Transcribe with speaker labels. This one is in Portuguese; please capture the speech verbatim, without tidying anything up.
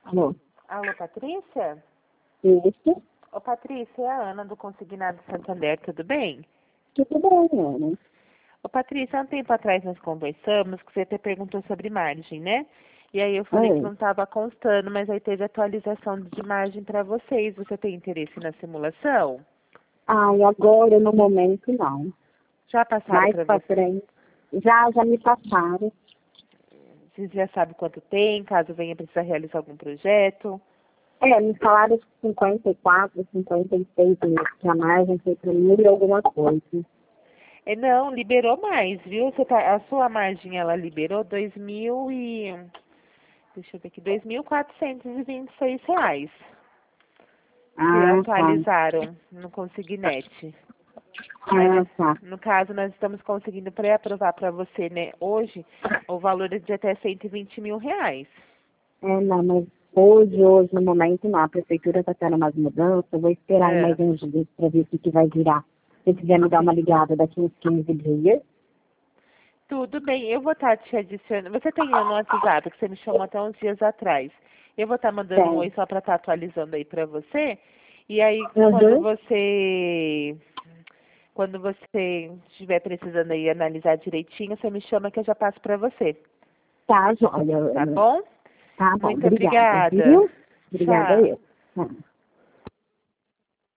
Speaker 1: Alô?
Speaker 2: Alô, Patrícia?
Speaker 1: Isso?
Speaker 2: Ô, Patrícia, é a Ana do Consignado Santander, tudo bem?
Speaker 1: Tudo bem, Ana.
Speaker 2: Ô, Patrícia, há um tempo atrás nós conversamos que você até perguntou sobre margem, né? E aí eu falei que
Speaker 1: Oi.
Speaker 2: não estava constando, mas aí teve atualização de margem para vocês. Você tem interesse na simulação?
Speaker 1: Ai, agora, no momento, não.
Speaker 2: Já passaram
Speaker 1: Mais
Speaker 2: para
Speaker 1: pra
Speaker 2: você?
Speaker 1: frente. Já, já me passaram.
Speaker 2: Vocês já sabem quanto tem, caso venha precisar realizar algum projeto?
Speaker 1: É, me falaram cinquenta e quatro, cinquenta e seis, que a margem foi para mil e alguma coisa.
Speaker 2: É, não, liberou mais, viu? Você tá, a sua margem, ela liberou dois mil e... Deixa eu ver aqui, dois mil quatrocentos e vinte e seis reais. Que
Speaker 1: Ah, tá.
Speaker 2: atualizaram no Consignet. Aí,
Speaker 1: Ah,
Speaker 2: nós,
Speaker 1: tá.
Speaker 2: no caso, nós estamos conseguindo pré-aprovar para você, né, hoje, o valor é de até cento e vinte mil reais.
Speaker 1: É, não, mas hoje, hoje, no momento, não. A prefeitura está tendo umas mudanças. Eu vou esperar aí
Speaker 2: É,
Speaker 1: mais uns dias para ver o que, que vai virar. Se quiser me dar uma ligada daqui uns quinze dias.
Speaker 2: tudo bem, eu vou estar te adicionando. Você tem eu no WhatsApp, que você me chamou até uns dias atrás. Eu vou estar mandando um
Speaker 1: Tem.
Speaker 2: oi só para estar atualizando aí para você. E aí, quando
Speaker 1: Uhum.
Speaker 2: você quando você estiver precisando aí analisar direitinho, você me chama que eu já passo para você.
Speaker 1: Tá, joia,
Speaker 2: Tá
Speaker 1: Ana.
Speaker 2: bom?
Speaker 1: Tá bom,
Speaker 2: Muito
Speaker 1: obrigada,
Speaker 2: obrigada.
Speaker 1: viu? Obrigada
Speaker 2: Tchau.
Speaker 1: eu. Tá.